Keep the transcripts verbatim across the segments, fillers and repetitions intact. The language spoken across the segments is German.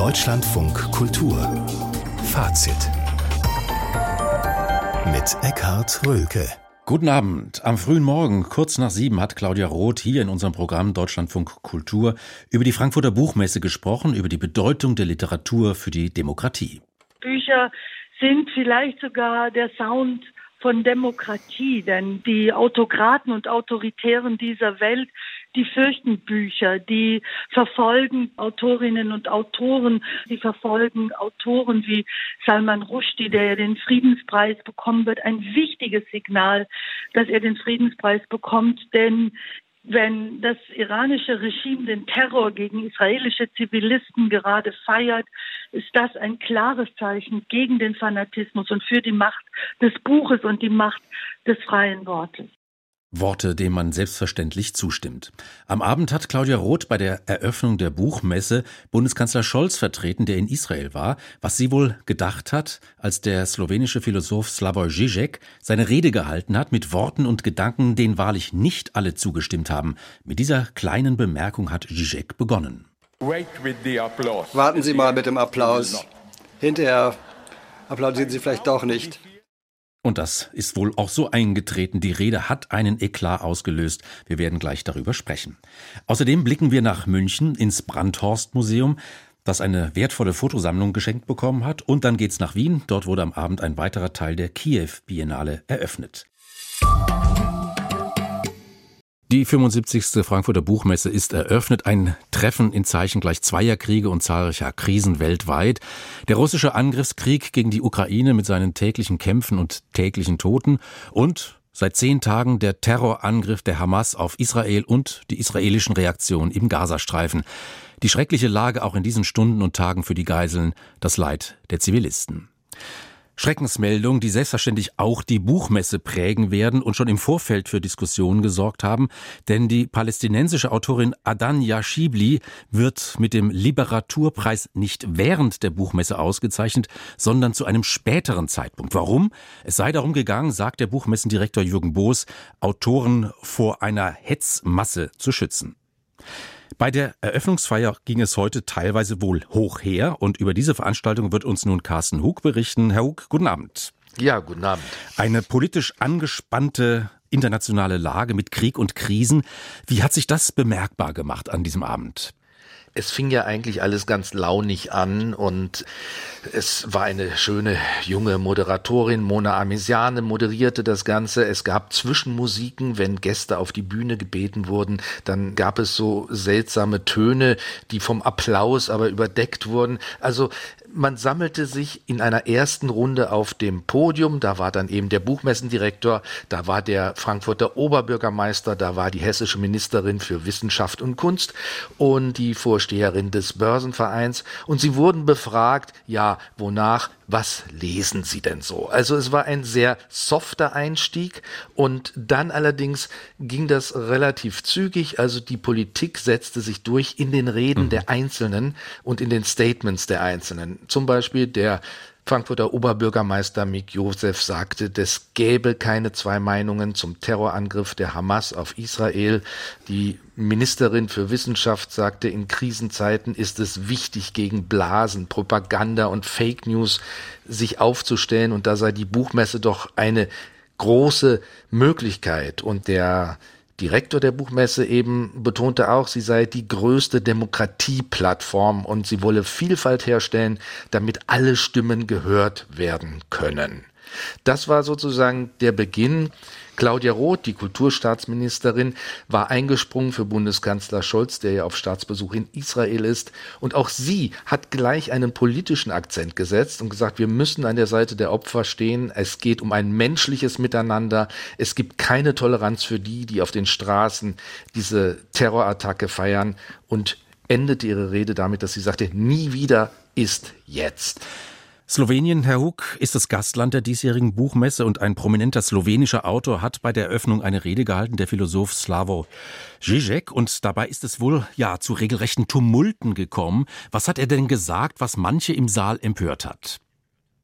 Deutschlandfunk Kultur Fazit mit Eckhard Röhlke. Guten Abend. Am frühen Morgen, kurz nach sieben, hat Claudia Roth hier in unserem Programm Deutschlandfunk Kultur über die Frankfurter Buchmesse gesprochen, über die Bedeutung der Literatur für die Demokratie. Bücher sind vielleicht sogar der Sound von Demokratie, denn die Autokraten und Autoritären dieser Welt, die fürchten Bücher, die verfolgen Autorinnen und Autoren, die verfolgen Autoren wie Salman Rushdie, der ja den Friedenspreis bekommen wird. Ein wichtiges Signal, dass er den Friedenspreis bekommt, denn wenn das iranische Regime den Terror gegen israelische Zivilisten gerade feiert, ist das ein klares Zeichen gegen den Fanatismus und für die Macht des Buches und die Macht des freien Wortes. Worte, denen man selbstverständlich zustimmt. Am Abend hat Claudia Roth bei der Eröffnung der Buchmesse Bundeskanzler Scholz vertreten, der in Israel war, was sie wohl gedacht hat, als der slowenische Philosoph Slavoj Žižek seine Rede gehalten hat mit Worten und Gedanken, denen wahrlich nicht alle zugestimmt haben. Mit dieser kleinen Bemerkung hat Žižek begonnen. Warten Sie mal mit dem Applaus. Hinterher applaudieren Sie vielleicht doch nicht. Und das ist wohl auch so eingetreten. Die Rede hat einen Eklat ausgelöst. Wir werden gleich darüber sprechen. Außerdem blicken wir nach München ins Brandhorst-Museum, das eine wertvolle Fotosammlung geschenkt bekommen hat. Und dann geht's nach Wien. Dort wurde am Abend ein weiterer Teil der Kiew-Biennale eröffnet. Die fünfundsiebzigste Frankfurter Buchmesse ist eröffnet, ein Treffen in Zeichen gleich zweier Kriege und zahlreicher Krisen weltweit. Der russische Angriffskrieg gegen die Ukraine mit seinen täglichen Kämpfen und täglichen Toten und seit zehn Tagen der Terrorangriff der Hamas auf Israel und die israelischen Reaktionen im Gazastreifen. Die schreckliche Lage auch in diesen Stunden und Tagen für die Geiseln, das Leid der Zivilisten. Schreckensmeldungen, die selbstverständlich auch die Buchmesse prägen werden und schon im Vorfeld für Diskussionen gesorgt haben, denn die palästinensische Autorin Adania Shibli wird mit dem Liberaturpreis nicht während der Buchmesse ausgezeichnet, sondern zu einem späteren Zeitpunkt. Warum? Es sei darum gegangen, sagt der Buchmessendirektor Jürgen Boos, Autoren vor einer Hetzmasse zu schützen. Bei der Eröffnungsfeier ging es heute teilweise wohl hoch her und über diese Veranstaltung wird uns nun Carsten Hug berichten. Herr Hug, guten Abend. Ja, guten Abend. Eine politisch angespannte internationale Lage mit Krieg und Krisen. Wie hat sich das bemerkbar gemacht an diesem Abend? Es fing ja eigentlich alles ganz launig an und es war eine schöne junge Moderatorin, Mona Amesiane, moderierte das Ganze. Es gab Zwischenmusiken, wenn Gäste auf die Bühne gebeten wurden, dann gab es so seltsame Töne, die vom Applaus aber überdeckt wurden. Also man sammelte sich in einer ersten Runde auf dem Podium, da war dann eben der Buchmessendirektor, da war der Frankfurter Oberbürgermeister, da war die hessische Ministerin für Wissenschaft und Kunst und die Vorsteherin des Börsenvereins und sie wurden befragt, ja, wonach, was lesen Sie denn so? Also es war ein sehr softer Einstieg und dann allerdings ging das relativ zügig, also die Politik setzte sich durch in den Reden mhm. der Einzelnen und in den Statements der Einzelnen. Zum Beispiel der Frankfurter Oberbürgermeister Mick Joseph sagte, es gäbe keine zwei Meinungen zum Terrorangriff der Hamas auf Israel. Die Ministerin für Wissenschaft sagte, in Krisenzeiten ist es wichtig, gegen Blasen, Propaganda und Fake News sich aufzustellen. Und da sei die Buchmesse doch eine große Möglichkeit. Und der Direktor der Buchmesse eben betonte auch, sie sei die größte Demokratieplattform und sie wolle Vielfalt herstellen, damit alle Stimmen gehört werden können. Das war sozusagen der Beginn. Claudia Roth, die Kulturstaatsministerin, war eingesprungen für Bundeskanzler Scholz, der ja auf Staatsbesuch in Israel ist. Und auch sie hat gleich einen politischen Akzent gesetzt und gesagt, wir müssen an der Seite der Opfer stehen. Es geht um ein menschliches Miteinander. Es gibt keine Toleranz für die, die auf den Straßen diese Terrorattacke feiern. Und endete ihre Rede damit, dass sie sagte, nie wieder ist jetzt. Slowenien, Herr Hug, ist das Gastland der diesjährigen Buchmesse und ein prominenter slowenischer Autor hat bei der Eröffnung eine Rede gehalten, der Philosoph Slavoj Žižek. Und dabei ist es wohl ja zu regelrechten Tumulten gekommen. Was hat er denn gesagt, was manche im Saal empört hat?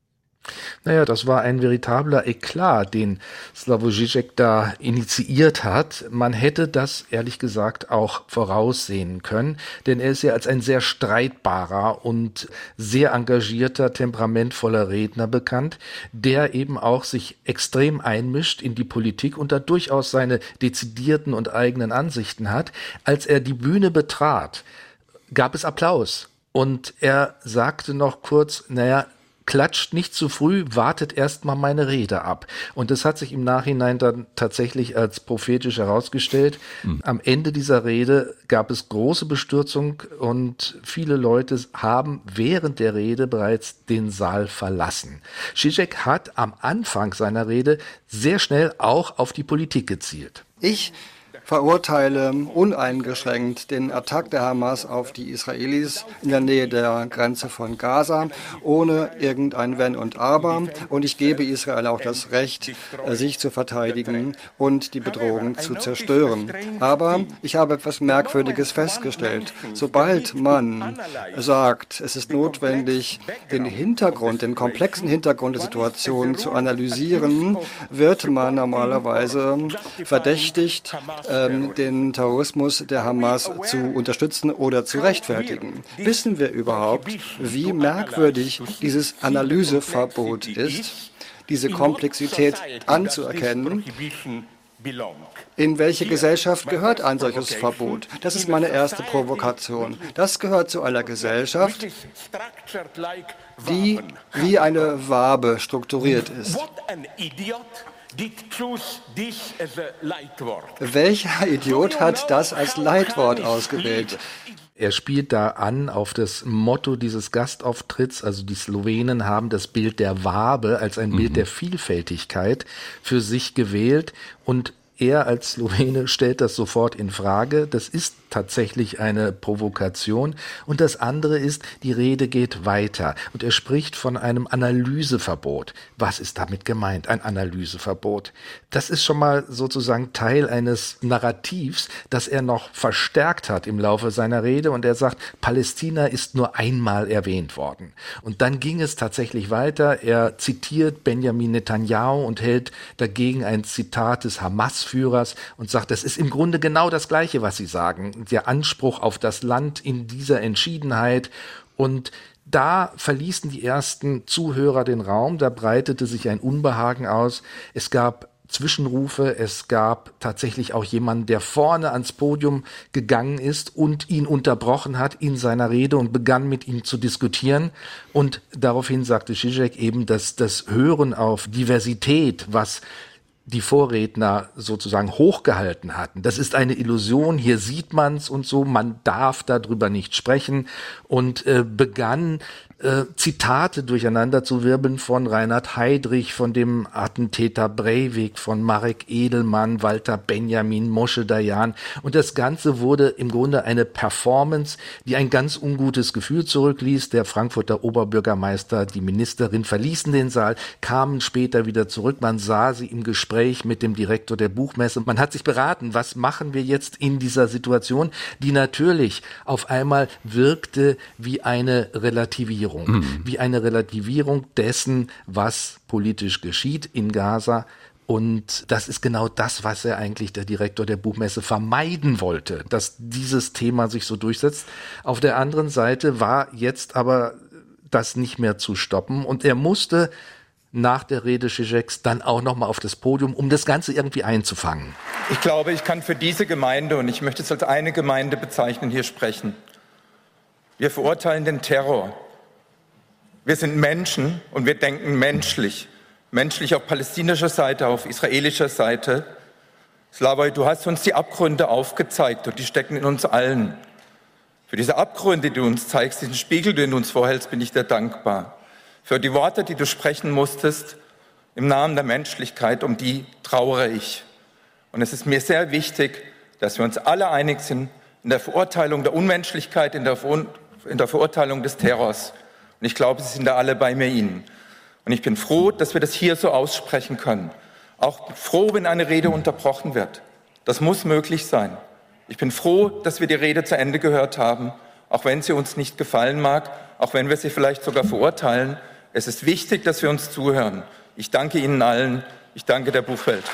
Naja, das war ein veritabler Eklat, den Slavoj Žižek da initiiert hat. Man hätte das, ehrlich gesagt, auch voraussehen können, denn er ist ja als ein sehr streitbarer und sehr engagierter, temperamentvoller Redner bekannt, der eben auch sich extrem einmischt in die Politik und da durchaus seine dezidierten und eigenen Ansichten hat. Als er die Bühne betrat, gab es Applaus und er sagte noch kurz, naja, klatscht nicht zu früh, wartet erst mal meine Rede ab. Und das hat sich im Nachhinein dann tatsächlich als prophetisch herausgestellt. Mhm. Am Ende dieser Rede gab es große Bestürzung und viele Leute haben während der Rede bereits den Saal verlassen. Žižek hat am Anfang seiner Rede sehr schnell auch auf die Politik gezielt. Ich verurteile uneingeschränkt den Attack der Hamas auf die Israelis in der Nähe der Grenze von Gaza, ohne irgendein Wenn und Aber. Und ich gebe Israel auch das Recht, sich zu verteidigen und die Bedrohung zu zerstören. Aber ich habe etwas Merkwürdiges festgestellt. Sobald man sagt, es ist notwendig, den Hintergrund, den komplexen Hintergrund der Situation zu analysieren, wird man normalerweise verdächtigt, den Terrorismus der Hamas zu unterstützen oder zu rechtfertigen. Wissen wir überhaupt, wie merkwürdig dieses Analyseverbot ist, diese Komplexität anzuerkennen? In welche Gesellschaft gehört ein solches Verbot? Das ist meine erste Provokation. Das gehört zu einer Gesellschaft, die wie eine Wabe strukturiert ist. Welcher Idiot hat das als Leitwort ausgewählt? Er spielt da an auf das Motto dieses Gastauftritts, also die Slowenen haben das Bild der Wabe als ein mhm. Bild der Vielfältigkeit für sich gewählt und er als Slowene stellt das sofort in Frage. Das ist tatsächlich eine Provokation. Und das andere ist, die Rede geht weiter. Und er spricht von einem Analyseverbot. Was ist damit gemeint, ein Analyseverbot? Das ist schon mal sozusagen Teil eines Narrativs, das er noch verstärkt hat im Laufe seiner Rede. Und er sagt, Palästina ist nur einmal erwähnt worden. Und dann ging es tatsächlich weiter. Er zitiert Benjamin Netanyahu und hält dagegen ein Zitat des Hamas-Führers und sagt, das ist im Grunde genau das Gleiche, was Sie sagen. Der Anspruch auf das Land in dieser Entschiedenheit. Und da verließen die ersten Zuhörer den Raum, da breitete sich ein Unbehagen aus. Es gab Zwischenrufe, es gab tatsächlich auch jemanden, der vorne ans Podium gegangen ist und ihn unterbrochen hat in seiner Rede und begann mit ihm zu diskutieren. Und daraufhin sagte Žižek eben, dass das Hören auf Diversität, was die Vorredner sozusagen hochgehalten hatten. Das ist eine Illusion, hier sieht man's und so, man darf darüber nicht sprechen und äh, begann äh, Zitate durcheinander zu wirbeln von Reinhard Heydrich, von dem Attentäter Breivik, von Marek Edelmann, Walter Benjamin, Moshe Dayan und das Ganze wurde im Grunde eine Performance, die ein ganz ungutes Gefühl zurückließ. Der Frankfurter Oberbürgermeister, die Ministerin verließen den Saal, kamen später wieder zurück, man sah sie im Gespräch mit dem Direktor der Buchmesse. Man hat sich beraten, was machen wir jetzt in dieser Situation, die natürlich auf einmal wirkte wie eine Relativierung. Mhm. Wie eine Relativierung dessen, was politisch geschieht in Gaza. Und das ist genau das, was er eigentlich, der Direktor der Buchmesse, vermeiden wollte, dass dieses Thema sich so durchsetzt. Auf der anderen Seite war jetzt aber das nicht mehr zu stoppen und er musste nach der Rede Žižeks dann auch nochmal auf das Podium, um das Ganze irgendwie einzufangen. Ich glaube, ich kann für diese Gemeinde, und ich möchte es als eine Gemeinde bezeichnen, hier sprechen. Wir verurteilen den Terror. Wir sind Menschen und wir denken menschlich. Menschlich auf palästinensischer Seite, auf israelischer Seite. Slavoj, du hast uns die Abgründe aufgezeigt und die stecken in uns allen. Für diese Abgründe, die du uns zeigst, diesen Spiegel, den du uns vorhältst, bin ich dir dankbar. Für die Worte, die du sprechen musstest, im Namen der Menschlichkeit, um die trauere ich. Und es ist mir sehr wichtig, dass wir uns alle einig sind in der Verurteilung der Unmenschlichkeit, in der, Ver- in der Verurteilung des Terrors. Und ich glaube, Sie sind da alle bei mir Ihnen. Und ich bin froh, dass wir das hier so aussprechen können. Auch froh, wenn eine Rede unterbrochen wird. Das muss möglich sein. Ich bin froh, dass wir die Rede zu Ende gehört haben, auch wenn sie uns nicht gefallen mag, auch wenn wir sie vielleicht sogar verurteilen. Es ist wichtig, dass wir uns zuhören. Ich danke Ihnen allen. Ich danke der Buchwelt.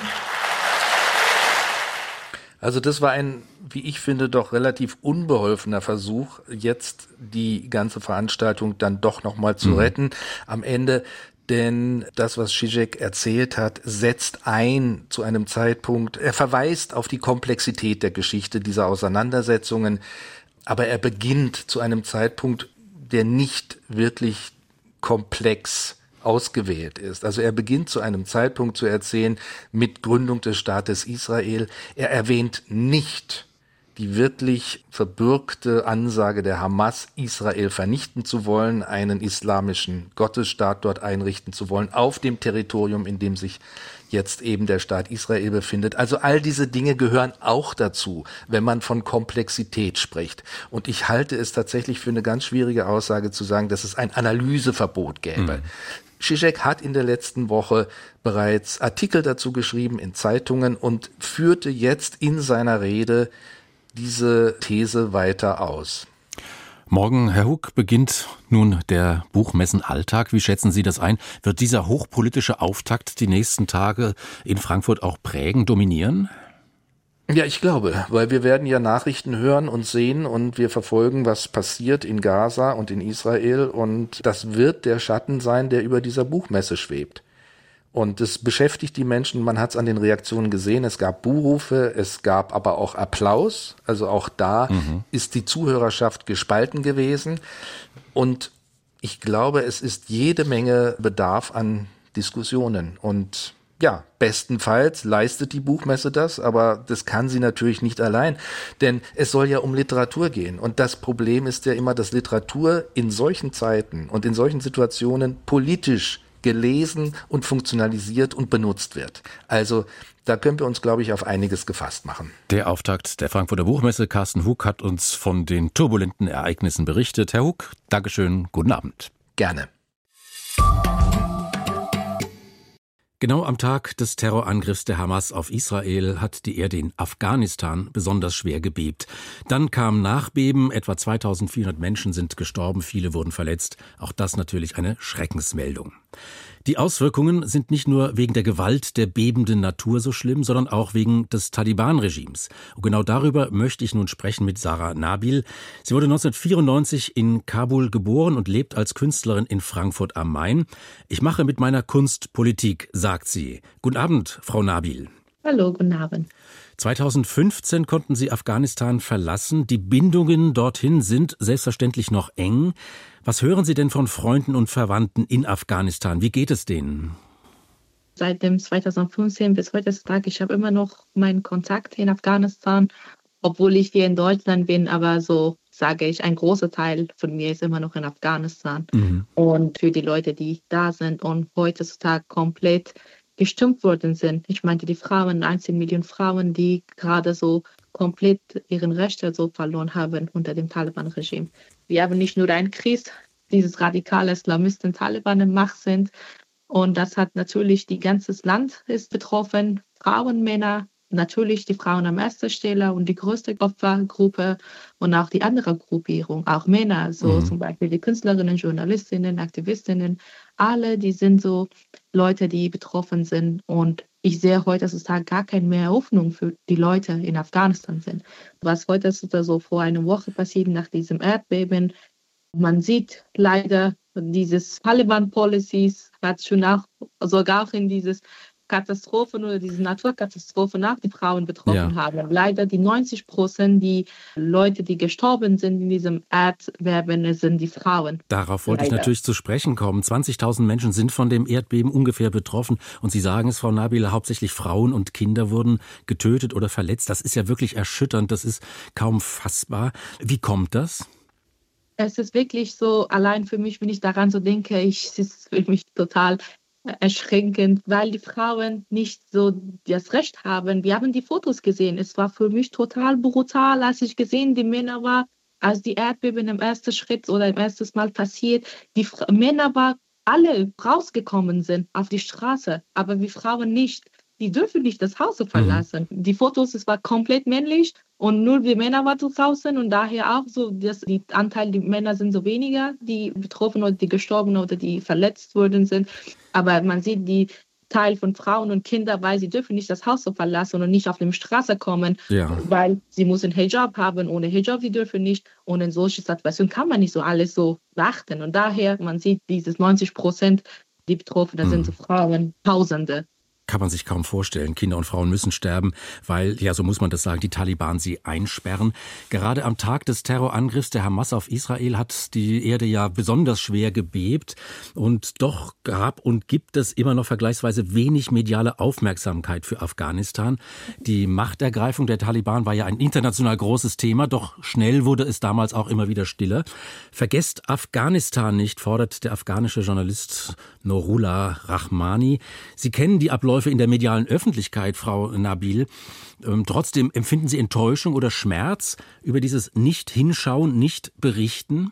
Also das war ein, wie ich finde, doch relativ unbeholfener Versuch, jetzt die ganze Veranstaltung dann doch nochmal zu mhm. retten am Ende. Denn das, was Žižek erzählt hat, setzt ein zu einem Zeitpunkt, er verweist auf die Komplexität der Geschichte dieser Auseinandersetzungen, aber er beginnt zu einem Zeitpunkt, der nicht wirklich komplex ausgewählt ist. Also er beginnt zu einem Zeitpunkt zu erzählen mit Gründung des Staates Israel. Er erwähnt nicht die wirklich verbürgte Ansage der Hamas, Israel vernichten zu wollen, einen islamischen Gottesstaat dort einrichten zu wollen, auf dem Territorium, in dem sich jetzt eben der Staat Israel befindet. Also all diese Dinge gehören auch dazu, wenn man von Komplexität spricht. Und ich halte es tatsächlich für eine ganz schwierige Aussage zu sagen, dass es ein Analyseverbot gäbe. Mhm. Žižek hat in der letzten Woche bereits Artikel dazu geschrieben in Zeitungen und führte jetzt in seiner Rede diese These weiter aus. Morgen, Herr Huck, beginnt nun der Buchmessenalltag. Wie schätzen Sie das ein? Wird dieser hochpolitische Auftakt die nächsten Tage in Frankfurt auch prägen, dominieren? Ja, ich glaube, weil wir werden ja Nachrichten hören und sehen und wir verfolgen, was passiert in Gaza und in Israel, und das wird der Schatten sein, der über dieser Buchmesse schwebt. Und es beschäftigt die Menschen, man hat es an den Reaktionen gesehen, es gab Buhrufe, es gab aber auch Applaus, also auch da mhm. ist die Zuhörerschaft gespalten gewesen, und ich glaube, es ist jede Menge Bedarf an Diskussionen, und ja, bestenfalls leistet die Buchmesse das, aber das kann sie natürlich nicht allein, denn es soll ja um Literatur gehen, und das Problem ist ja immer, dass Literatur in solchen Zeiten und in solchen Situationen politisch gelesen und funktionalisiert und benutzt wird. Also da können wir uns, glaube ich, auf einiges gefasst machen. Der Auftakt der Frankfurter Buchmesse. Carsten Hug hat uns von den turbulenten Ereignissen berichtet. Herr Hug, Dankeschön, guten Abend. Gerne. Genau am Tag des Terrorangriffs der Hamas auf Israel hat die Erde in Afghanistan besonders schwer gebebt. Dann kam Nachbeben, etwa zweitausendvierhundert Menschen sind gestorben, viele wurden verletzt. Auch das natürlich eine Schreckensmeldung. Die Auswirkungen sind nicht nur wegen der Gewalt der bebenden Natur so schlimm, sondern auch wegen des Taliban-Regimes. Und genau darüber möchte ich nun sprechen mit Sarah Nabil. Sie wurde neunzehnhundertvierundneunzig in Kabul geboren und lebt als Künstlerin in Frankfurt am Main. Ich mache mit meiner Kunst Politik, sagt sie. Guten Abend, Frau Nabil. Hallo, guten Abend. zweitausendfünfzehn konnten Sie Afghanistan verlassen. Die Bindungen dorthin sind selbstverständlich noch eng. Was hören Sie denn von Freunden und Verwandten in Afghanistan? Wie geht es denen? Seit dem zweitausendfünfzehn bis heutzutage, ich habe immer noch meinen Kontakt in Afghanistan, obwohl ich hier in Deutschland bin, aber so sage ich, ein großer Teil von mir ist immer noch in Afghanistan. Mhm. Und für die Leute, die da sind und heutzutage komplett gestimmt worden sind. Ich meinte die Frauen, einzehn Millionen Frauen, die gerade so komplett ihren Rechte so verloren haben unter dem Taliban-Regime. Wir haben nicht nur einen Krieg, dieses radikale Islamisten Taliban in Macht sind. Und das hat natürlich, die ganze Land ist betroffen, Frauen, Männer, natürlich die Frauen an erster Stelle und die größte Opfergruppe und auch die andere Gruppierung, auch Männer, so mhm. zum Beispiel die Künstlerinnen, Journalistinnen, Aktivistinnen, alle, die sind so Leute, die betroffen sind, und ich sehe heute, dass es da gar keine mehr Hoffnung für die Leute in Afghanistan sind. Was heute so vor einer Woche passiert nach diesem Erdbeben, man sieht leider dieses Taliban-Policies, hat schon auch, sogar auch in dieses Katastrophen oder diese Naturkatastrophen auch die Frauen betroffen ja. haben. Leider die neunzig Prozent, die Leute, die gestorben sind in diesem Erdbeben, sind die Frauen. Darauf wollte Leider. ich natürlich zu sprechen kommen. zwanzigtausend Menschen sind von dem Erdbeben ungefähr betroffen. Und Sie sagen es, Frau Nabil, hauptsächlich Frauen und Kinder wurden getötet oder verletzt. Das ist ja wirklich erschütternd. Das ist kaum fassbar. Wie kommt das? Es ist wirklich so, allein für mich, wenn ich daran so denke, ich, es ist für mich total erschreckend, weil die Frauen nicht so das Recht haben. Wir haben die Fotos gesehen. Es war für mich total brutal, als ich gesehen, die Männer war, als die Erdbeben im ersten Schritt oder im ersten Mal passiert, die Fra- Männer war alle rausgekommen sind auf die Straße, aber wir Frauen nicht. Die dürfen nicht das Haus verlassen. Mhm. Die Fotos, es war komplett männlich Und nur wir Männer waren draußen und daher auch so, dass die Anteil der Männer sind so weniger, die betroffen oder die gestorben oder die verletzt worden sind. Aber man sieht die Teil von Frauen und Kindern, weil sie dürfen nicht das Haus so verlassen und nicht auf die Straße kommen, ja. weil sie müssen Hijab haben. Ohne Hijab, sie dürfen nicht. Und in solchen Situationen kann man nicht so alles so beachten. Und daher, man sieht dieses neunzig Prozent, die Betroffenen hm. sind so Frauen, Tausende. Kann man sich kaum vorstellen. Kinder und Frauen müssen sterben, weil, ja, so muss man das sagen, die Taliban sie einsperren. Gerade am Tag des Terrorangriffs der Hamas auf Israel hat die Erde ja besonders schwer gebebt. Und doch gab und gibt es immer noch vergleichsweise wenig mediale Aufmerksamkeit für Afghanistan. Die Machtergreifung der Taliban war ja ein international großes Thema, doch schnell wurde es damals auch immer wieder stiller. Vergesst Afghanistan nicht, fordert der afghanische Journalist Nourullah Rahmani. Sie kennen die Abläufe in der medialen Öffentlichkeit, Frau Nabil. Ähm, trotzdem empfinden Sie Enttäuschung oder Schmerz über dieses Nicht-Hinschauen, Nicht-Berichten?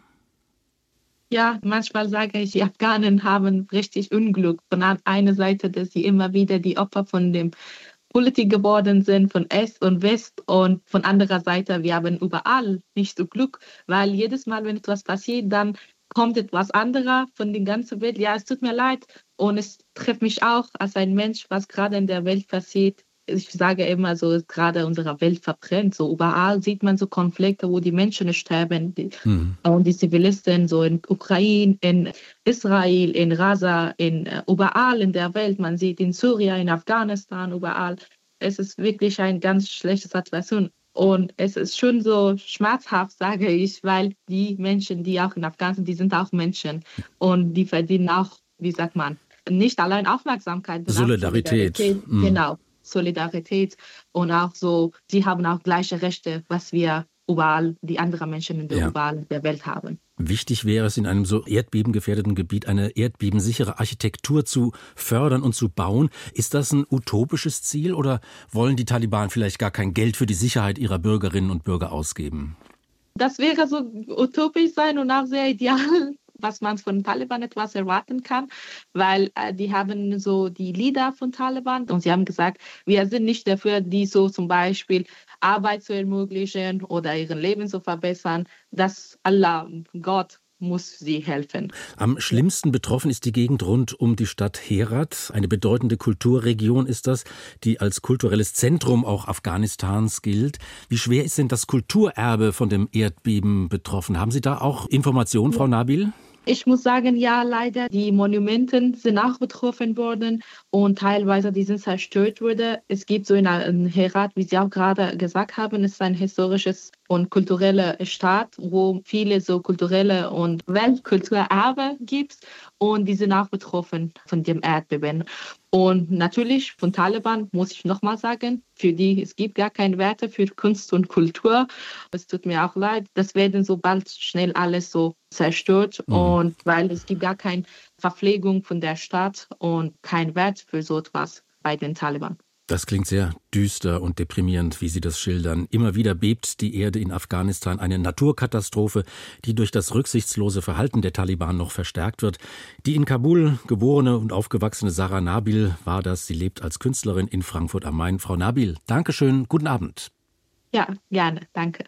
Ja, manchmal sage ich, die Afghanen haben richtig Unglück. Von einer Seite, dass sie immer wieder die Opfer von dem Politik geworden sind, von Ost und West. Und von anderer Seite, wir haben überall nicht so Glück, weil jedes Mal, wenn etwas passiert, dann kommt etwas anderes von der ganzen Welt. Ja, es tut mir leid und es trifft mich auch als ein Mensch, was gerade in der Welt passiert. Ich sage immer so, gerade unsere Welt verbrennt. So überall sieht man so Konflikte, wo die Menschen sterben. Die, mhm. Und die Zivilisten so in Ukraine, in Israel, in Gaza, in überall in der Welt. Man sieht in Syrien, in Afghanistan, überall. Es ist wirklich eine ganz schlechte Situation. Und es ist schon so schmerzhaft, sage ich, weil die Menschen, die auch in Afghanistan sind, die sind auch Menschen. Und die verdienen auch, wie sagt man, nicht allein Aufmerksamkeit. Solidarität. Solidarität. Mhm. Genau, Solidarität. Und auch so, sie haben auch gleiche Rechte, was wir überall, die anderen Menschen in der, ja. überall der Welt haben. Wichtig wäre es, in einem so erdbebengefährdeten Gebiet eine erdbebensichere Architektur zu fördern und zu bauen. Ist das ein utopisches Ziel oder wollen die Taliban vielleicht gar kein Geld für die Sicherheit ihrer Bürgerinnen und Bürger ausgeben? Das wäre so utopisch sein und auch sehr ideal, was man von Taliban etwas erwarten kann, weil äh, die haben so die Leader von Taliban und sie haben gesagt, wir sind nicht dafür, die so zum Beispiel Arbeit zu ermöglichen oder ihr Leben zu verbessern. Das Allah, Gott, muss sie helfen. Am schlimmsten betroffen ist die Gegend rund um die Stadt Herat. Eine bedeutende Kulturregion ist das, die als kulturelles Zentrum auch Afghanistans gilt. Wie schwer ist denn das Kulturerbe von dem Erdbeben betroffen? Haben Sie da auch Informationen, Frau Nabil? Ich muss sagen, ja, leider, die Monumenten sind auch betroffen worden und teilweise die sind zerstört worden. Es gibt so in Herat, wie Sie auch gerade gesagt haben, ist ein historisches und kultureller Staat, wo viele so kulturelle und Weltkulturerbe gibt und die sind auch betroffen von dem Erdbeben. Und natürlich von Taliban muss ich nochmal sagen, für die es gibt gar keine Werte für Kunst und Kultur. Es tut mir auch leid, das werden so bald schnell alles so zerstört mhm. und weil es gibt gar keine Verpflegung von der Stadt und kein Wert für so etwas bei den Taliban. Das klingt sehr düster und deprimierend, wie Sie das schildern. Immer wieder bebt die Erde in Afghanistan, eine Naturkatastrophe, die durch das rücksichtslose Verhalten der Taliban noch verstärkt wird. Die in Kabul geborene und aufgewachsene Sarah Nabil war das. Sie lebt als Künstlerin in Frankfurt am Main. Frau Nabil, Dankeschön, guten Abend. Ja, gerne, danke.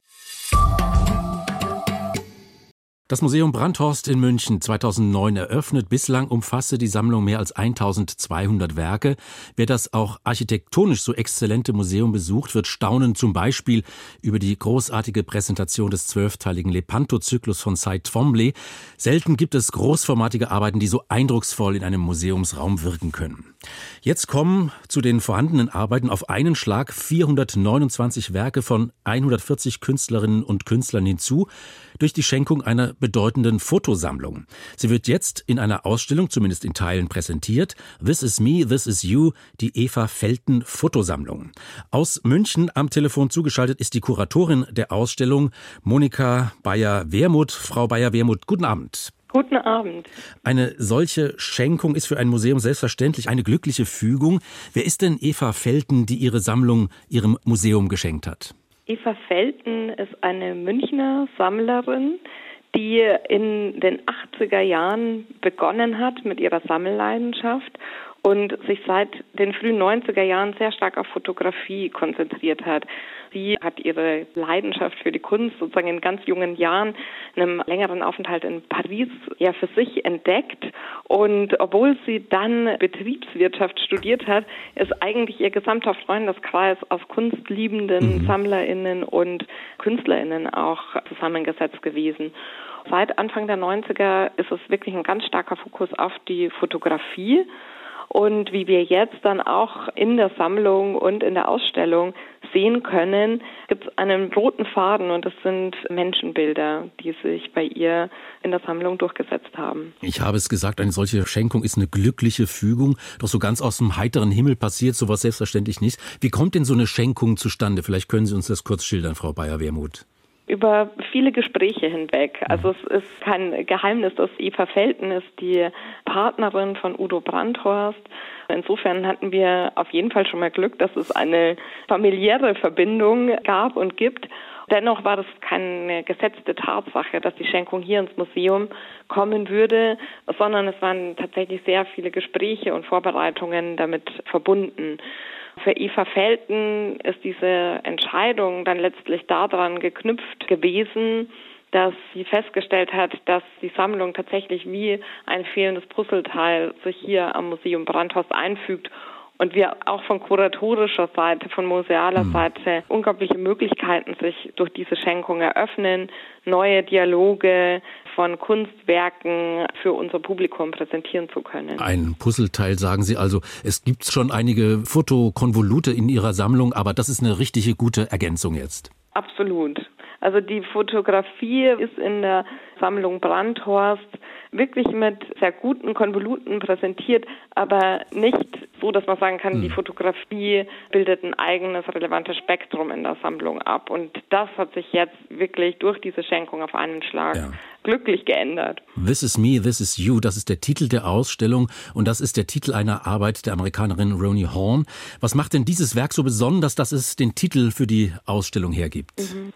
Das Museum Brandhorst in München, zweitausendneun eröffnet. Bislang umfasste die Sammlung mehr als eintausendzweihundert Werke. Wer das auch architektonisch so exzellente Museum besucht, wird staunen, zum Beispiel über die großartige Präsentation des zwölfteiligen Lepanto-Zyklus von Cy Twombly. Selten gibt es großformatige Arbeiten, die so eindrucksvoll in einem Museumsraum wirken können. Jetzt kommen zu den vorhandenen Arbeiten auf einen Schlag vierhundertneunundzwanzig Werke von hundertvierzig Künstlerinnen und Künstlern hinzu, durch die Schenkung einer bedeutenden Fotosammlung. Sie wird jetzt in einer Ausstellung, zumindest in Teilen, präsentiert. This is me, this is you, die Eva Felten Fotosammlung. Aus München am Telefon zugeschaltet ist die Kuratorin der Ausstellung, Monika Beyer-Wermuth. Frau Beyer-Wermuth, guten Abend. Guten Abend. Eine solche Schenkung ist für ein Museum selbstverständlich eine glückliche Fügung. Wer ist denn Eva Felten, die ihre Sammlung ihrem Museum geschenkt hat? Eva Felten ist eine Münchner Sammlerin, die in den achtziger Jahren begonnen hat mit ihrer Sammelleidenschaft und sich seit den frühen neunziger Jahren sehr stark auf Fotografie konzentriert hat. Sie hat ihre Leidenschaft für die Kunst sozusagen in ganz jungen Jahren, in einem längeren Aufenthalt in Paris, ja für sich entdeckt. Und obwohl sie dann Betriebswirtschaft studiert hat, ist eigentlich ihr gesamter Freundeskreis aus kunstliebenden mhm. SammlerInnen und KünstlerInnen auch zusammengesetzt gewesen. Seit Anfang der neunziger ist es wirklich ein ganz starker Fokus auf die Fotografie. Und wie wir jetzt dann auch in der Sammlung und in der Ausstellung sehen können, gibt es einen roten Faden und das sind Menschenbilder, die sich bei ihr in der Sammlung durchgesetzt haben. Ich habe es gesagt, eine solche Schenkung ist eine glückliche Fügung, doch so ganz aus dem heiteren Himmel passiert sowas selbstverständlich nicht. Wie kommt denn so eine Schenkung zustande? Vielleicht können Sie uns das kurz schildern, Frau Beyer-Wermuth. Über viele Gespräche hinweg. Also es ist kein Geheimnis, dass Eva Felten ist die Partnerin von Udo Brandhorst. Insofern hatten wir auf jeden Fall schon mal Glück, dass es eine familiäre Verbindung gab und gibt. Dennoch war das keine gesetzte Tatsache, dass die Schenkung hier ins Museum kommen würde, sondern es waren tatsächlich sehr viele Gespräche und Vorbereitungen damit verbunden. Für Eva Felten ist diese Entscheidung dann letztlich daran geknüpft gewesen, dass sie festgestellt hat, dass die Sammlung tatsächlich wie ein fehlendes Puzzleteil sich hier am Museum Brandhorst einfügt und wir auch von kuratorischer Seite, von musealer mhm. Seite unglaubliche Möglichkeiten sich durch diese Schenkung eröffnen, neue Dialoge von Kunstwerken für unser Publikum präsentieren zu können. Ein Puzzleteil, sagen Sie also. Es gibt schon einige Fotokonvolute in Ihrer Sammlung, aber das ist eine richtige gute Ergänzung jetzt. Absolut. Also die Fotografie ist in der Sammlung Brandhorst wirklich mit sehr guten Konvoluten präsentiert, aber nicht so, dass man sagen kann, hm. die Fotografie bildet ein eigenes relevantes Spektrum in der Sammlung ab. Und das hat sich jetzt wirklich durch diese Schenkung auf einen Schlag ja. glücklich geändert. This is me, this is you, das ist der Titel der Ausstellung und das ist der Titel einer Arbeit der Amerikanerin Roni Horn. Was macht denn dieses Werk so besonders, dass es den Titel für die Ausstellung hergibt? Mhm.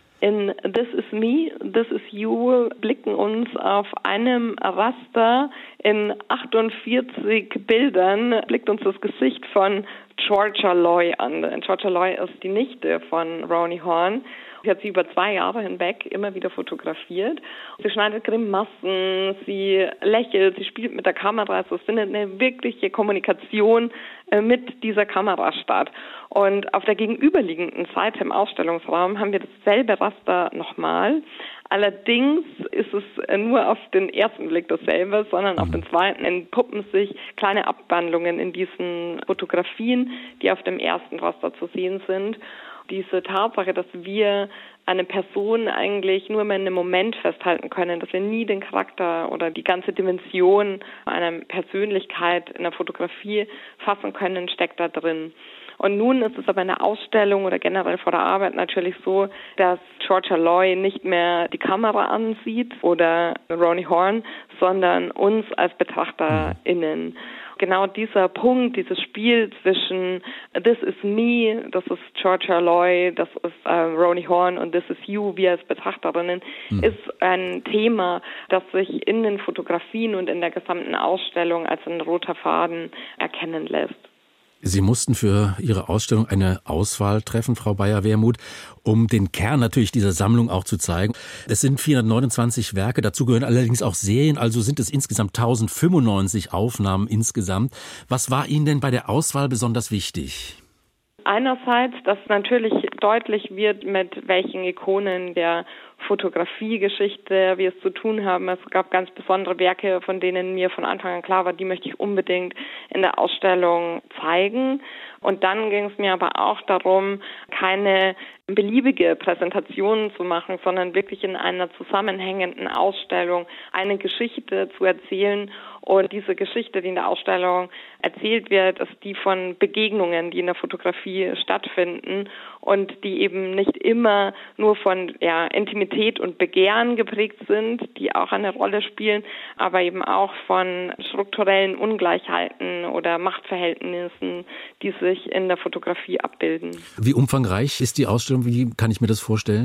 In This is Me, This is You blicken uns auf einem Raster in achtundvierzig Bildern, blickt uns das Gesicht von Georgia Loy an. Georgia Loy ist die Nichte von Roni Horn. Sie hat sie über zwei Jahre hinweg immer wieder fotografiert. Sie schneidet Grimassen, sie lächelt, sie spielt mit der Kamera. Also es findet eine wirkliche Kommunikation mit dieser Kamera statt. Und auf der gegenüberliegenden Seite im Ausstellungsraum haben wir dasselbe Raster nochmal. Allerdings ist es nur auf den ersten Blick dasselbe, sondern auf den zweiten entpuppen sich kleine Abwandlungen in diesen Fotografien, die auf dem ersten Raster zu sehen sind. Diese Tatsache, dass wir eine Person eigentlich nur mal in einem Moment festhalten können, dass wir nie den Charakter oder die ganze Dimension einer Persönlichkeit in der Fotografie fassen können, steckt da drin. Und nun ist es aber in der Ausstellung oder generell vor der Arbeit natürlich so, dass Georgia Loy nicht mehr die Kamera ansieht oder Roni Horn, sondern uns als BetrachterInnen. Genau dieser Punkt, dieses Spiel zwischen This is me, das ist Georgia Loy, das ist äh, Roni Horn und This is you, wir als Betrachterinnen, mhm. ist ein Thema, das sich in den Fotografien und in der gesamten Ausstellung als ein roter Faden erkennen lässt. Sie mussten für Ihre Ausstellung eine Auswahl treffen, Frau Beyer-Wermuth, um den Kern natürlich dieser Sammlung auch zu zeigen. Es sind vierhundertneunundzwanzig Werke, dazu gehören allerdings auch Serien, also sind es insgesamt tausendfünfundneunzig Aufnahmen insgesamt. Was war Ihnen denn bei der Auswahl besonders wichtig? Einerseits, dass natürlich deutlich wird, mit welchen Ikonen der Fotografiegeschichte wir es zu tun haben. Es gab ganz besondere Werke, von denen mir von Anfang an klar war, die möchte ich unbedingt in der Ausstellung zeigen. Und dann ging es mir aber auch darum, keine beliebige Präsentation zu machen, sondern wirklich in einer zusammenhängenden Ausstellung eine Geschichte zu erzählen. Und diese Geschichte, die in der Ausstellung erzählt wird, ist die von Begegnungen, die in der Fotografie stattfinden und die eben nicht immer nur von ja, Intimität und Begehren geprägt sind, die auch eine Rolle spielen, aber eben auch von strukturellen Ungleichheiten oder Machtverhältnissen, die sich in der Fotografie abbilden. Wie umfangreich ist die Ausstellung? Wie kann ich mir das vorstellen?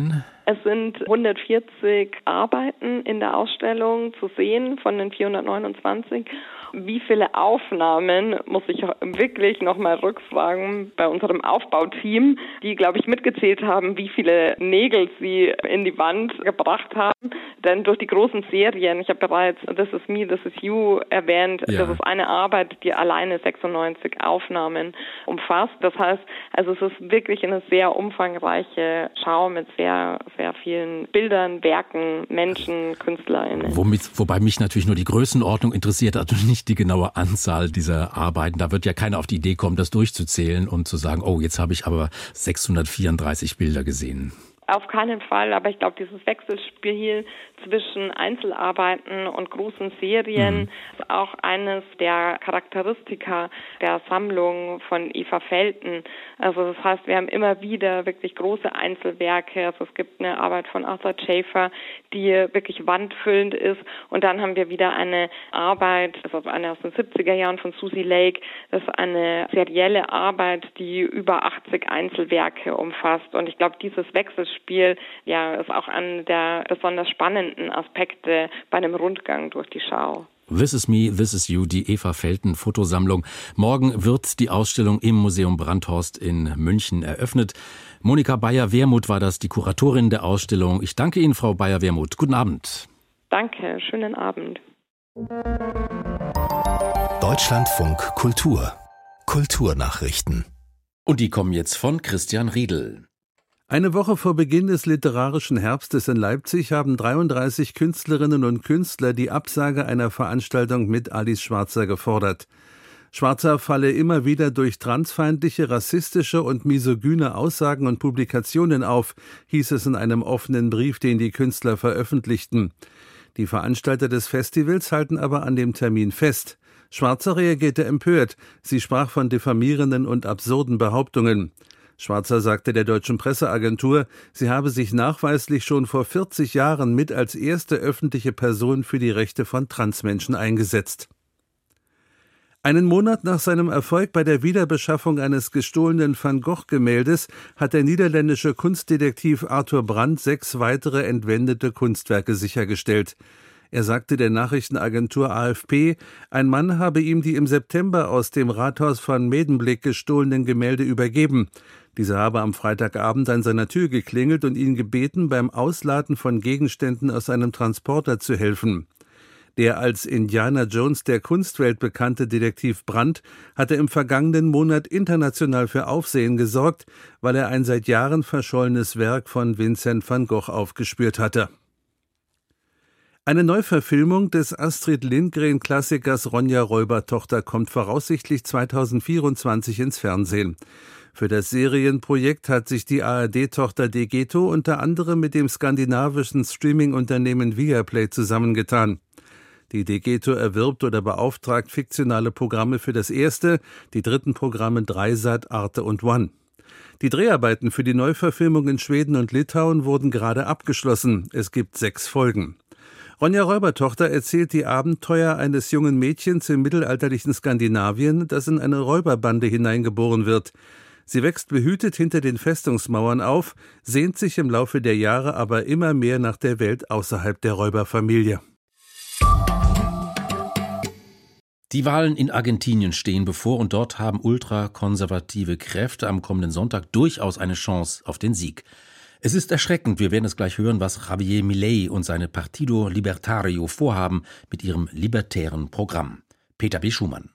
Es sind hundertvierzig Arbeiten in der Ausstellung zu sehen von den vierhundertneunundzwanzig. Wie viele Aufnahmen, muss ich wirklich nochmal rückfragen bei unserem Aufbauteam, die, glaube ich, mitgezählt haben, wie viele Nägel sie in die Wand gebracht haben. Denn durch die großen Serien, ich habe bereits This Is Me, This Is You erwähnt, ja. Das ist eine Arbeit, die alleine sechsundneunzig Aufnahmen umfasst. Das heißt, also es ist wirklich eine sehr umfangreiche Schau mit sehr, sehr vielen Bildern, Werken, Menschen, KünstlerInnen. Womit, wobei mich natürlich nur die Größenordnung interessiert, also nicht die genaue Anzahl dieser Arbeiten. Da wird ja keiner auf die Idee kommen, das durchzuzählen und zu sagen, oh, jetzt habe ich aber sechshundertvierunddreißig Bilder gesehen. Auf keinen Fall, aber ich glaube, dieses Wechselspiel zwischen Einzelarbeiten und großen Serien mhm. ist auch eines der Charakteristika der Sammlung von Eva Felten. Also das heißt, wir haben immer wieder wirklich große Einzelwerke. Also es gibt eine Arbeit von Arthur Schaeffer, die wirklich wandfüllend ist. Und dann haben wir wieder eine Arbeit, also eine aus den siebziger Jahren von Susie Lake. Das ist eine serielle Arbeit, die über achtzig Einzelwerke umfasst. Und ich glaube, dieses Wechselspiel Spiel, ja, ist auch einer der besonders spannenden Aspekte bei einem Rundgang durch die Schau. This Is Me, This Is You, die Eva Felten Fotosammlung. Morgen wird die Ausstellung im Museum Brandhorst in München eröffnet. Monika Beyer-Wermuth war das, die Kuratorin der Ausstellung. Ich danke Ihnen, Frau Beyer-Wermuth. Guten Abend. Danke, schönen Abend. Deutschlandfunk Kultur. Kulturnachrichten. Und die kommen jetzt von Christian Riedel. Eine Woche vor Beginn des literarischen Herbstes in Leipzig haben dreiunddreißig Künstlerinnen und Künstler die Absage einer Veranstaltung mit Alice Schwarzer gefordert. Schwarzer falle immer wieder durch transfeindliche, rassistische und misogyne Aussagen und Publikationen auf, hieß es in einem offenen Brief, den die Künstler veröffentlichten. Die Veranstalter des Festivals halten aber an dem Termin fest. Schwarzer reagierte empört. Sie sprach von diffamierenden und absurden Behauptungen. Schwarzer sagte der Deutschen Presseagentur, sie habe sich nachweislich schon vor vierzig Jahren mit als erste öffentliche Person für die Rechte von Transmenschen eingesetzt. Einen Monat nach seinem Erfolg bei der Wiederbeschaffung eines gestohlenen Van Gogh-Gemäldes hat der niederländische Kunstdetektiv Arthur Brandt sechs weitere entwendete Kunstwerke sichergestellt. Er sagte der Nachrichtenagentur A F P, ein Mann habe ihm die im September aus dem Rathaus von Medemblik gestohlenen Gemälde übergeben. Dieser habe am Freitagabend an seiner Tür geklingelt und ihn gebeten, beim Ausladen von Gegenständen aus einem Transporter zu helfen. Der als Indiana Jones der Kunstwelt bekannte Detektiv Brandt hatte im vergangenen Monat international für Aufsehen gesorgt, weil er ein seit Jahren verschollenes Werk von Vincent van Gogh aufgespürt hatte. Eine Neuverfilmung des Astrid Lindgren-Klassikers Ronja Räubertochter kommt voraussichtlich zweitausendvierundzwanzig ins Fernsehen. Für das Serienprojekt hat sich die A R D-Tochter Degeto unter anderem mit dem skandinavischen Streaming-Unternehmen Viaplay zusammengetan. Die Degeto erwirbt oder beauftragt fiktionale Programme für das erste, die dritten Programme Dreisat, Arte und One. Die Dreharbeiten für die Neuverfilmung in Schweden und Litauen wurden gerade abgeschlossen. Es gibt sechs Folgen. Ronja Räubertochter erzählt die Abenteuer eines jungen Mädchens im mittelalterlichen Skandinavien, das in eine Räuberbande hineingeboren wird. Sie wächst behütet hinter den Festungsmauern auf, sehnt sich im Laufe der Jahre aber immer mehr nach der Welt außerhalb der Räuberfamilie. Die Wahlen in Argentinien stehen bevor und dort haben ultrakonservative Kräfte am kommenden Sonntag durchaus eine Chance auf den Sieg. Es ist erschreckend, wir werden es gleich hören, was Javier Milei und seine Partido Libertario vorhaben mit ihrem libertären Programm. Peter B. Schumann.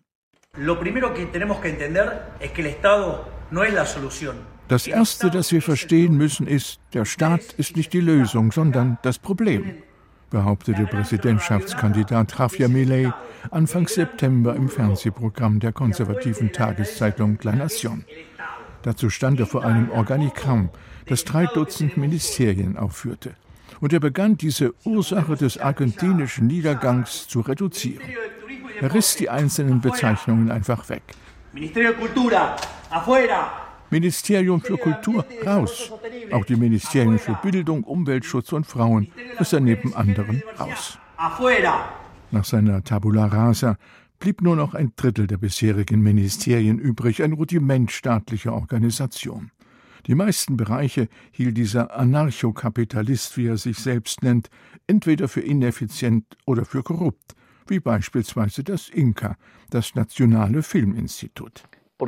Das Erste, das wir verstehen müssen, ist, der Staat ist nicht die Lösung, sondern das Problem, behauptete Präsidentschaftskandidat Javier Milei Anfang September im Fernsehprogramm der konservativen Tageszeitung La Nación. Dazu stand er vor einem Organigramm, das drei Dutzend Ministerien aufführte. Und er begann, diese Ursache des argentinischen Niedergangs zu reduzieren. Er riss die einzelnen Bezeichnungen einfach weg. Ministerium für Kultur, raus. Auch die Ministerien für Bildung, Umweltschutz und Frauen riss er neben anderen raus. Nach seiner Tabula Rasa blieb nur noch ein Drittel der bisherigen Ministerien übrig, ein Rudiment staatlicher Organisation. Die meisten Bereiche hielt dieser Anarchokapitalist, wie er sich selbst nennt, entweder für ineffizient oder für korrupt, wie beispielsweise das Inca, das Nationale Filminstitut.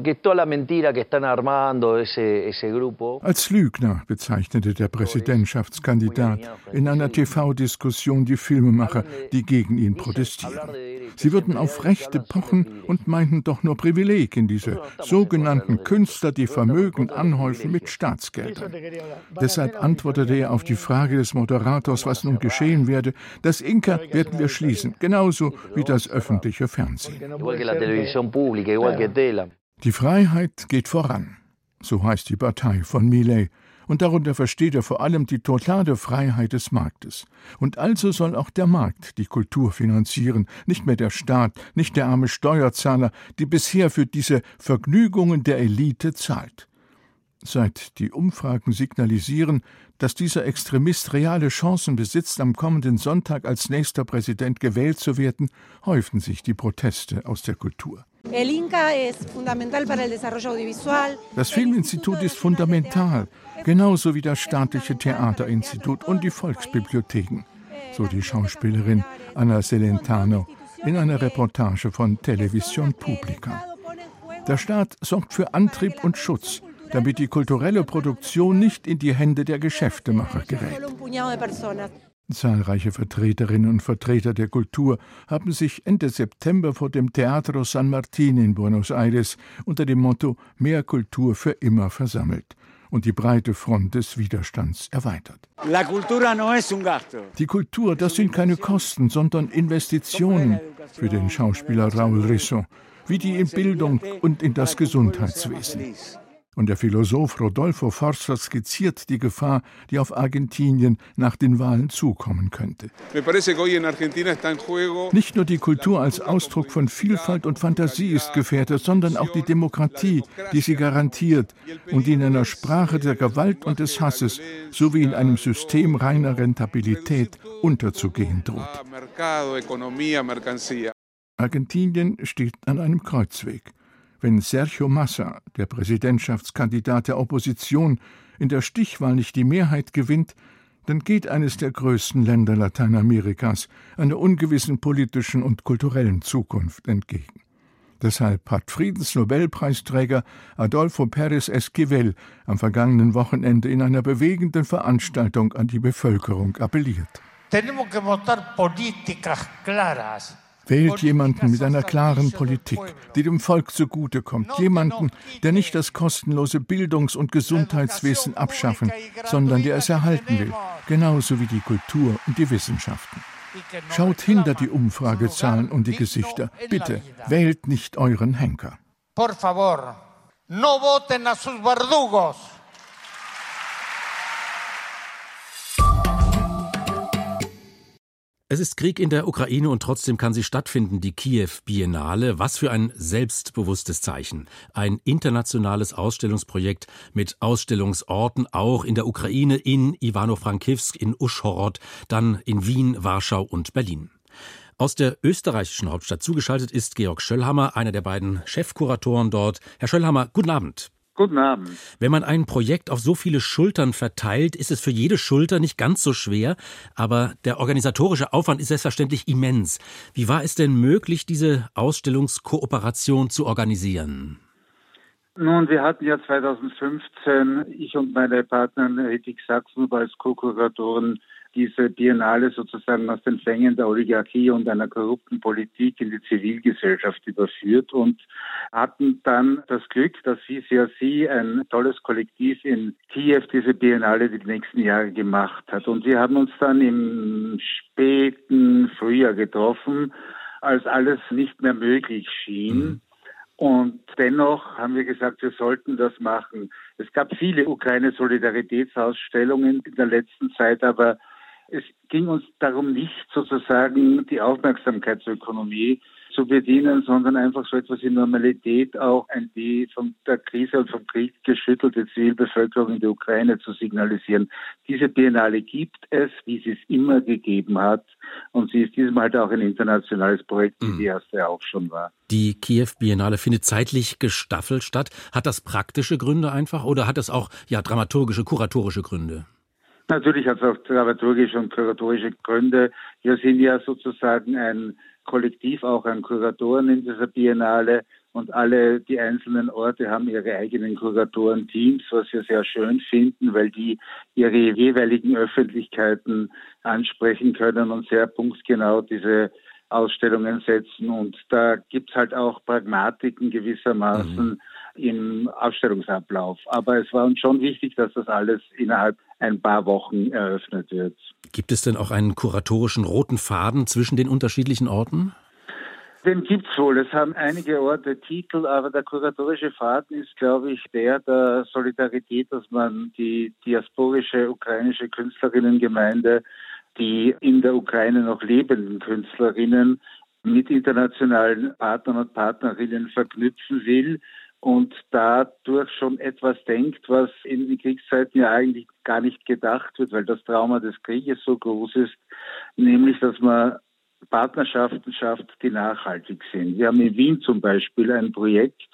Als Lügner bezeichnete der Präsidentschaftskandidat in einer T V-Diskussion die Filmemacher, die gegen ihn protestieren. Sie würden auf Rechte pochen und meinten doch nur Privilegien, diese sogenannten Künstler, die Vermögen anhäufen mit Staatsgeldern. Deshalb antwortete er auf die Frage des Moderators, was nun geschehen werde: Das Inca werden wir schließen, genauso wie das öffentliche Fernsehen. Die Freiheit geht voran, so heißt die Partei von Milei, und darunter versteht er vor allem die totale Freiheit des Marktes. Und also soll auch der Markt die Kultur finanzieren, nicht mehr der Staat, nicht der arme Steuerzahler, die bisher für diese Vergnügungen der Elite zahlt. Seit die Umfragen signalisieren, dass dieser Extremist reale Chancen besitzt, am kommenden Sonntag als nächster Präsident gewählt zu werden, häufen sich die Proteste aus der Kultur. Das Filminstitut ist fundamental, genauso wie das staatliche Theaterinstitut und die Volksbibliotheken, so die Schauspielerin Anna Celentano in einer Reportage von Televisión Pública. Der Staat sorgt für Antrieb und Schutz, damit die kulturelle Produktion nicht in die Hände der Geschäftemacher gerät. Zahlreiche Vertreterinnen und Vertreter der Kultur haben sich Ende September vor dem Teatro San Martín in Buenos Aires unter dem Motto »Mehr Kultur für immer« versammelt und die breite Front des Widerstands erweitert. Die Kultur, das sind keine Kosten, sondern Investitionen für den Schauspieler Raúl Risso, wie die in Bildung und in das Gesundheitswesen. Und der Philosoph Rodolfo Forster skizziert die Gefahr, die auf Argentinien nach den Wahlen zukommen könnte. Nicht nur die Kultur als Ausdruck von Vielfalt und Fantasie ist gefährdet, sondern auch die Demokratie, die sie garantiert und die in einer Sprache der Gewalt und des Hasses sowie in einem System reiner Rentabilität unterzugehen droht. Argentinien steht an einem Kreuzweg. Wenn Sergio Massa, der Präsidentschaftskandidat der Opposition, in der Stichwahl nicht die Mehrheit gewinnt, dann geht eines der größten Länder Lateinamerikas einer ungewissen politischen und kulturellen Zukunft entgegen. Deshalb hat Friedensnobelpreisträger Adolfo Pérez Esquivel am vergangenen Wochenende in einer bewegenden Veranstaltung an die Bevölkerung appelliert. Tenemos que votar políticas claras. Wählt jemanden mit einer klaren Politik, die dem Volk zugutekommt. Jemanden, der nicht das kostenlose Bildungs- und Gesundheitswesen abschaffen, sondern der es erhalten will, genauso wie die Kultur und die Wissenschaften. Schaut hinter die Umfragezahlen und die Gesichter. Bitte, wählt nicht euren Henker. Por favor, no voten a sus verdugos. Es ist Krieg in der Ukraine und trotzdem kann sie stattfinden, die Kiew-Biennale. Was für ein selbstbewusstes Zeichen. Ein internationales Ausstellungsprojekt mit Ausstellungsorten auch in der Ukraine, in Ivano-Frankivsk, in Uschhorod, dann in Wien, Warschau und Berlin. Aus der österreichischen Hauptstadt zugeschaltet ist Georg Schöllhammer, einer der beiden Chefkuratoren dort. Herr Schöllhammer, guten Abend. Guten Abend. Wenn man ein Projekt auf so viele Schultern verteilt, ist es für jede Schulter nicht ganz so schwer, aber der organisatorische Aufwand ist selbstverständlich immens. Wie war es denn möglich, diese Ausstellungskooperation zu organisieren? Nun, wir hatten ja zweitausendfünfzehn, ich und meine Partnerin Ethik Sachsenhuber als Co-Kuratoren, diese Biennale sozusagen aus den Fängen der Oligarchie und einer korrupten Politik in die Zivilgesellschaft überführt und hatten dann das Glück, dass V C R C, ein tolles Kollektiv in Kiew, diese Biennale die nächsten Jahre gemacht hat. Und wir haben uns dann im späten Frühjahr getroffen, als alles nicht mehr möglich schien. Mhm. Und dennoch haben wir gesagt, wir sollten das machen. Es gab viele Ukraine-Solidaritätsausstellungen in der letzten Zeit, aber es ging uns darum, nicht sozusagen die Aufmerksamkeitsökonomie zu bedienen, sondern einfach so etwas in Normalität auch an die von der Krise und vom Krieg geschüttelte Zivilbevölkerung in der Ukraine zu signalisieren. Diese Biennale gibt es, wie sie es immer gegeben hat. Und sie ist diesmal halt auch ein internationales Projekt, wie die erste auch schon war. Die Kiew-Biennale findet zeitlich gestaffelt statt. Hat das praktische Gründe einfach oder hat es auch ja dramaturgische, kuratorische Gründe? Natürlich hat es auch dramaturgische und kuratorische Gründe. Wir sind ja sozusagen ein Kollektiv auch an Kuratoren in dieser Biennale und alle die einzelnen Orte haben ihre eigenen Kuratorenteams, was wir sehr schön finden, weil die ihre jeweiligen Öffentlichkeiten ansprechen können und sehr punktgenau diese Ausstellungen setzen. Und da gibt es halt auch Pragmatiken gewissermaßen mhm. im Ausstellungsablauf. Aber es war uns schon wichtig, dass das alles innerhalb ein paar Wochen eröffnet wird. Gibt es denn auch einen kuratorischen roten Faden zwischen den unterschiedlichen Orten? Den gibt's wohl. Es haben einige Orte Titel, aber der kuratorische Faden ist, glaube ich, der der Solidarität, dass man die diasporische ukrainische Künstlerinnengemeinde, die in der Ukraine noch lebenden Künstlerinnen mit internationalen Partnern und Partnerinnen verknüpfen will und dadurch schon etwas denkt, was in den Kriegszeiten ja eigentlich gar nicht gedacht wird, weil das Trauma des Krieges so groß ist, nämlich, dass man Partnerschaften schafft, die nachhaltig sind. Wir haben in Wien zum Beispiel ein Projekt,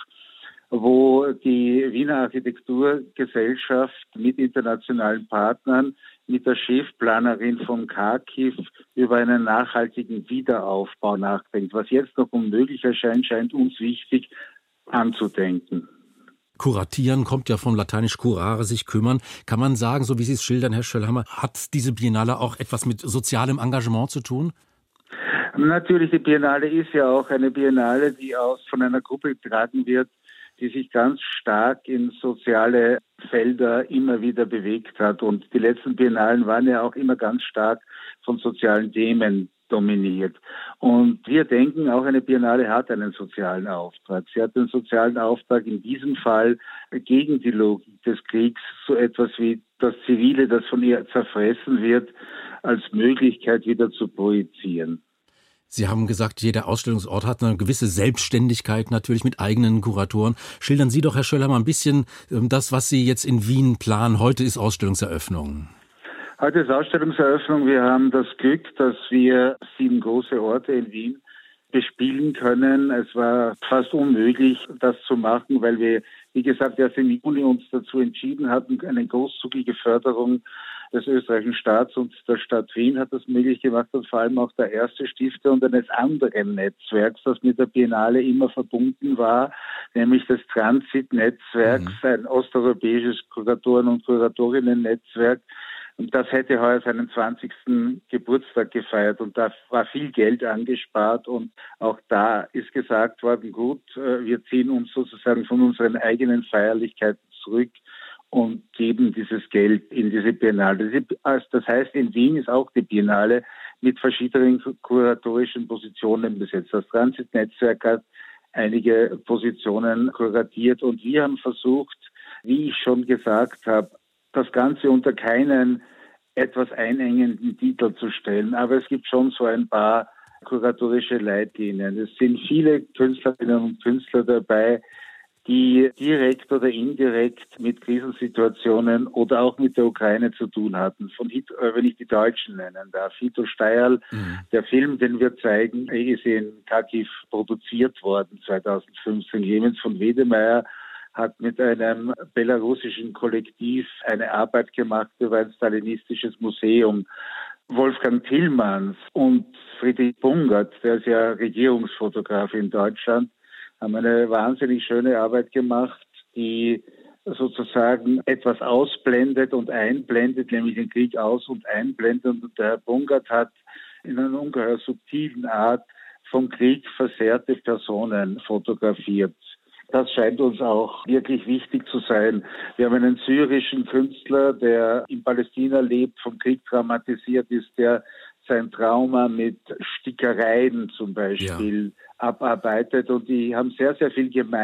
wo die Wiener Architekturgesellschaft mit internationalen Partnern, mit der Chefplanerin von Kharkiv über einen nachhaltigen Wiederaufbau nachdenkt. Was jetzt noch unmöglich erscheint, scheint uns wichtig anzudenken. Kuratieren kommt ja vom lateinisch curare, sich kümmern. Kann man sagen, so wie Sie es schildern, Herr Schöllhammer, hat diese Biennale auch etwas mit sozialem Engagement zu tun? Natürlich, die Biennale ist ja auch eine Biennale, die aus von einer Gruppe getragen wird, die sich ganz stark in soziale Felder immer wieder bewegt hat. Und die letzten Biennalen waren ja auch immer ganz stark von sozialen Themen dominiert. Und wir denken, auch eine Biennale hat einen sozialen Auftrag. Sie hat den sozialen Auftrag in diesem Fall gegen die Logik des Kriegs, so etwas wie das Zivile, das von ihr zerfressen wird, als Möglichkeit wieder zu projizieren. Sie haben gesagt, jeder Ausstellungsort hat eine gewisse Selbstständigkeit natürlich mit eigenen Kuratoren. Schildern Sie doch, Herr Schöllhammer, ein bisschen das, was Sie jetzt in Wien planen. Heute ist Ausstellungseröffnung. Heute ist Ausstellungseröffnung. Wir haben das Glück, dass wir sieben große Orte in Wien bespielen können. Es war fast unmöglich, das zu machen, weil wir, wie gesagt, erst im Juni uns dazu entschieden hatten, eine großzügige Förderung des österreichischen Staats und der Stadt Wien hat das möglich gemacht und vor allem auch der erste Stifter und eines anderen Netzwerks, das mit der Biennale immer verbunden war, nämlich des Transit-Netzwerks, mhm. ein osteuropäisches Kuratoren- und Kuratorinnen-Netzwerk. Und das hätte heuer seinen zwanzigsten Geburtstag gefeiert und da war viel Geld angespart und auch da ist gesagt worden, gut, wir ziehen uns sozusagen von unseren eigenen Feierlichkeiten zurück und geben dieses Geld in diese Biennale. Das heißt, in Wien ist auch die Biennale mit verschiedenen kuratorischen Positionen besetzt. Das Transit-Netzwerk hat einige Positionen kuratiert und wir haben versucht, wie ich schon gesagt habe, das Ganze unter keinen etwas einengenden Titel zu stellen. Aber es gibt schon so ein paar kuratorische Leitlinien. Es sind viele Künstlerinnen und Künstler dabei, die direkt oder indirekt mit Krisensituationen oder auch mit der Ukraine zu tun hatten. Von Hito, wenn ich die Deutschen nennen darf, Hito Steyerl, mhm. der Film, den wir zeigen, ist in Kharkiv produziert worden, zweitausendfünfzehn. Clemens von Wedemeyer hat mit einem belarussischen Kollektiv eine Arbeit gemacht über ein stalinistisches Museum. Wolfgang Tillmanns und Friedrich Bungert, der ist ja Regierungsfotograf in Deutschland, haben eine wahnsinnig schöne Arbeit gemacht, die sozusagen etwas ausblendet und einblendet, nämlich den Krieg aus- und einblendet. Und der Herr Bungert hat in einer ungeheuer subtilen Art vom Krieg versehrte Personen fotografiert. Das scheint uns auch wirklich wichtig zu sein. Wir haben einen syrischen Künstler, der in Palästina lebt, vom Krieg traumatisiert ist, der sein Trauma mit Stickereien zum Beispiel ja. abarbeitet. Und die haben sehr, sehr viel gemeint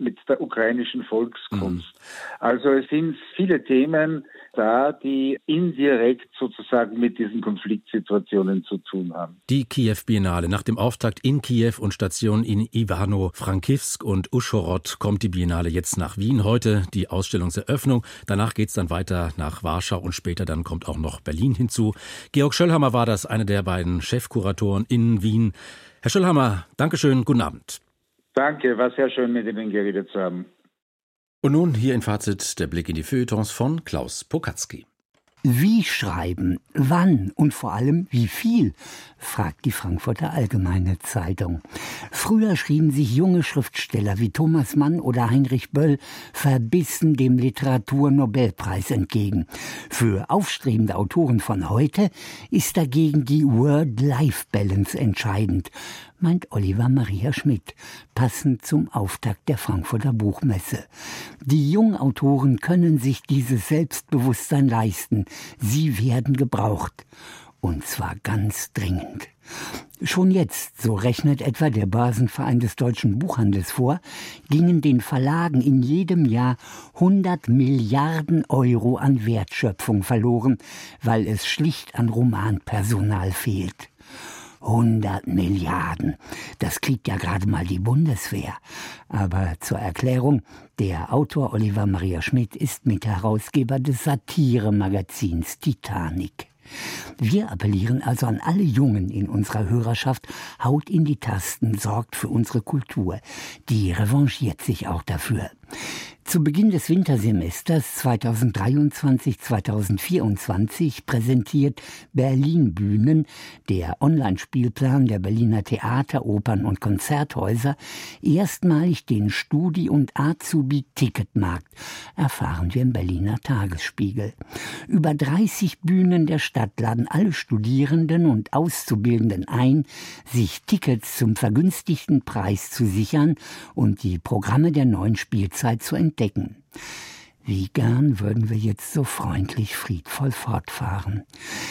mit der ukrainischen Volkskunst. Mhm. Also es sind viele Themen da, die indirekt sozusagen mit diesen Konfliktsituationen zu tun haben. Die Kiew-Biennale. Nach dem Auftakt in Kiew und Stationen in Ivano-Frankivsk und Uschhorod kommt die Biennale jetzt nach Wien. Heute die Ausstellungseröffnung. Danach geht es dann weiter nach Warschau und später dann kommt auch noch Berlin hinzu. Georg Schöllhammer war das, einer der beiden Chefkuratoren in Wien. Herr Schöllhammer, Dankeschön, guten Abend. Danke, war sehr schön, mit Ihnen geredet zu haben. Und nun hier im Fazit der Blick in die Feuilletons von Klaus Pokatzky. Wie schreiben, wann und vor allem wie viel, fragt die Frankfurter Allgemeine Zeitung. Früher schrieben sich junge Schriftsteller wie Thomas Mann oder Heinrich Böll verbissen dem Literaturnobelpreis entgegen. Für aufstrebende Autoren von heute ist dagegen die Word-Life-Balance entscheidend, meint Oliver Maria Schmidt, passend zum Auftakt der Frankfurter Buchmesse. Die jungen Autoren können sich dieses Selbstbewusstsein leisten. Sie werden gebraucht. Und zwar ganz dringend. Schon jetzt, so rechnet etwa der Börsenverein des deutschen Buchhandels vor, gingen den Verlagen in jedem Jahr hundert Milliarden Euro an Wertschöpfung verloren, weil es schlicht an Romanpersonal fehlt. hundert Milliarden. Das kriegt ja gerade mal die Bundeswehr. Aber zur Erklärung, der Autor Oliver Maria Schmidt ist Mitherausgeber des Satire-Magazins Titanic. Wir appellieren also an alle Jungen in unserer Hörerschaft, haut in die Tasten, sorgt für unsere Kultur. Die revanchiert sich auch dafür. Zu Beginn des Wintersemesters zweitausenddreiundzwanzig zweitausendvierundzwanzig präsentiert Berlin Bühnen, der Online-Spielplan der Berliner Theater, Opern und Konzerthäuser, erstmalig den Studi- und Azubi-Ticketmarkt, erfahren wir im Berliner Tagesspiegel. Über dreißig Bühnen der Stadt laden alle Studierenden und Auszubildenden ein, sich Tickets zum vergünstigten Preis zu sichern und die Programme der neuen Spielzeit zu entdecken. Wie gern würden wir jetzt so freundlich friedvoll fortfahren.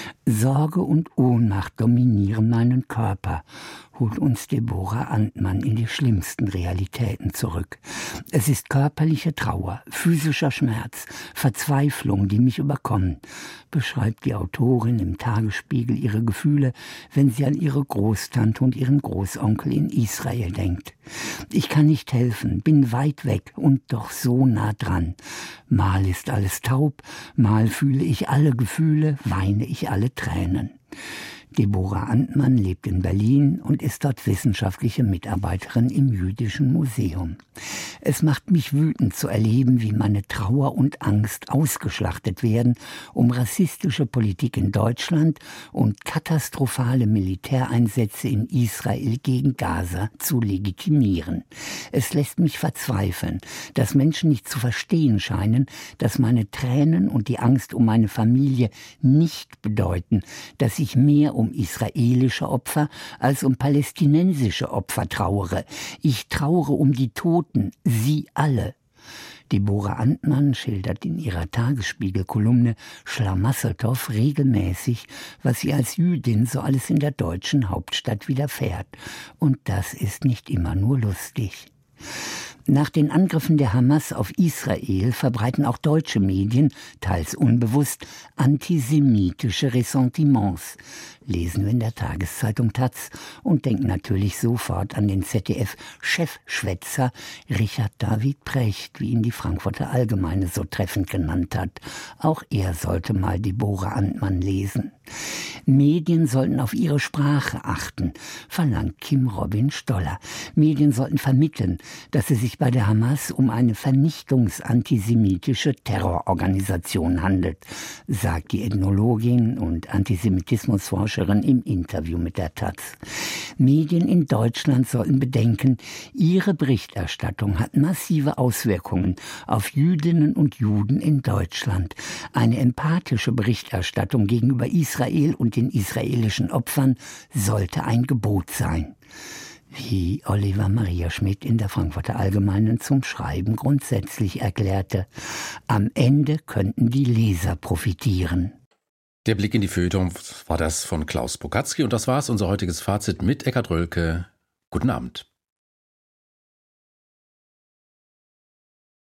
Sorge und Ohnmacht dominieren meinen Körper, holt uns Deborah Antmann in die schlimmsten Realitäten zurück. Es ist körperliche Trauer, physischer Schmerz, Verzweiflung, die mich überkommen, beschreibt die Autorin im Tagesspiegel ihre Gefühle, wenn sie an ihre Großtante und ihren Großonkel in Israel denkt. Ich kann nicht helfen, bin weit weg und doch so nah dran. Mal ist alles taub, mal fühle ich alle Gefühle, weine ich alle Tränen. Deborah Antmann lebt in Berlin und ist dort wissenschaftliche Mitarbeiterin im Jüdischen Museum. Es macht mich wütend zu erleben, wie meine Trauer und Angst ausgeschlachtet werden, um rassistische Politik in Deutschland und katastrophale Militäreinsätze in Israel gegen Gaza zu legitimieren. Es lässt mich verzweifeln, dass Menschen nicht zu verstehen scheinen, dass meine Tränen und die Angst um meine Familie nicht bedeuten, dass ich mehr um israelische Opfer als um palästinensische Opfer trauere. Ich trauere um die Toten, sie alle. Deborah Antmann schildert in ihrer Tagesspiegel-Kolumne Schlamasseltoff regelmäßig, was sie als Jüdin so alles in der deutschen Hauptstadt widerfährt. Und das ist nicht immer nur lustig. Nach den Angriffen der Hamas auf Israel verbreiten auch deutsche Medien, teils unbewusst, antisemitische Ressentiments. Lesen wir in der Tageszeitung Taz und denken natürlich sofort an den Z D F-Chefschwätzer Richard David Precht, wie ihn die Frankfurter Allgemeine so treffend genannt hat. Auch er sollte mal Deborah Antmann lesen. Medien sollten auf ihre Sprache achten, verlangt Kim Robin Stoller. Medien sollten vermitteln, dass es sich bei der Hamas um eine vernichtungsantisemitische Terrororganisation handelt, sagt die Ethnologin und Antisemitismusforscherin im Interview mit der Taz. Medien in Deutschland sollten bedenken, ihre Berichterstattung hat massive Auswirkungen auf Jüdinnen und Juden in Deutschland. Eine empathische Berichterstattung gegenüber Israel und den israelischen Opfern sollte ein Gebot sein. Wie Oliver Maria Schmidt in der Frankfurter Allgemeinen zum Schreiben grundsätzlich erklärte, am Ende könnten die Leser profitieren. Der Blick in die Feuilletons war das von Klaus Pokatzky und das war's, unser heutiges Fazit mit Eckhard Rölke. Guten Abend.